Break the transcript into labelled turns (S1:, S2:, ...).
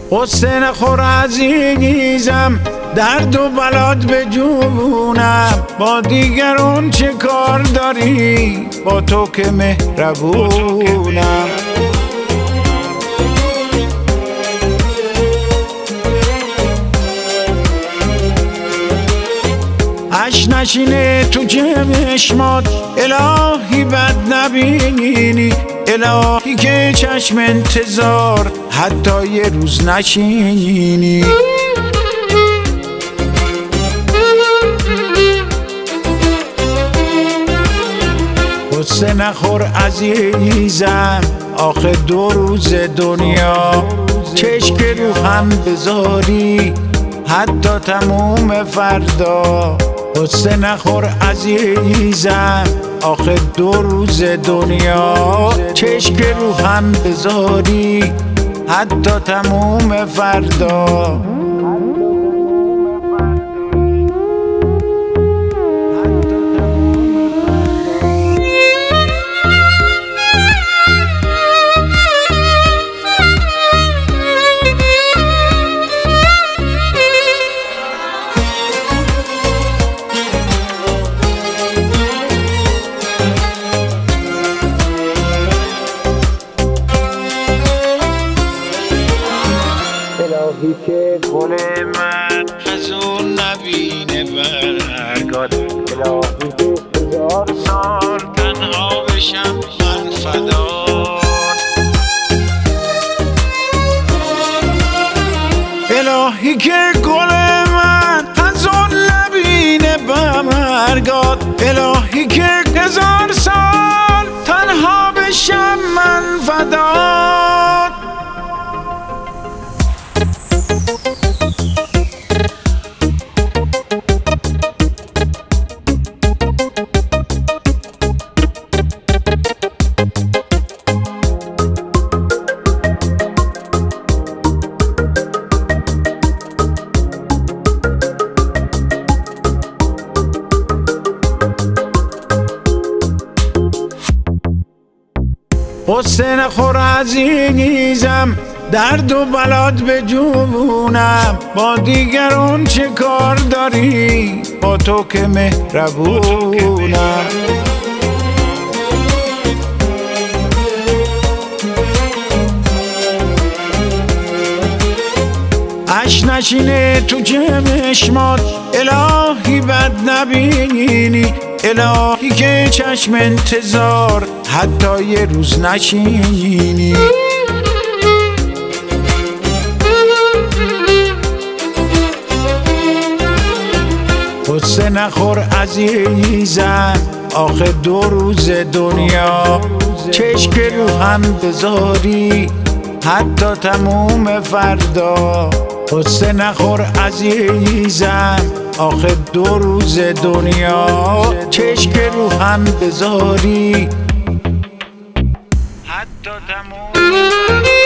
S1: قصه نخور عزیزم، درد و بلاد به جونم. با دیگران چه کار داری، با تو که مهربونم. اش نشینه تو چشمات، الهی بد نبینی. الهی که چشم انتظار حتی یه روز نشینی. قصه نخور عزیزم، آخه 2 روز دنیا چشم رو هم بذاری حتی تموم فردا. قصه نخور عزیزم، آخه 2 روز دنیا چشم رو هم بذاری حتی تموم فردا. الهی که گل من از اون نبینه برگاد. الهی که 1000 سال تنها بشم من فدا. الهی که گل من از اون نبینه برگاد. الهی که 1000 سال تنها بشم من فدا. قصه نخور عزیزم، درد و بلاد به جونم. با دیگران چه کار داری، با تو که مهربونم. اش نشینه تو چشمات، الهی بد نبینی. الهی که چشم انتظار حتی یه روز نشینی. قصه نخور عزیزم، آخه 2 روز دنیا چشم رو هم بذاری حتی تموم فردا. قصه نخور عزیزم، آخه 2 روز دنیا چشم رو هم بذاری حتی تموم فردا.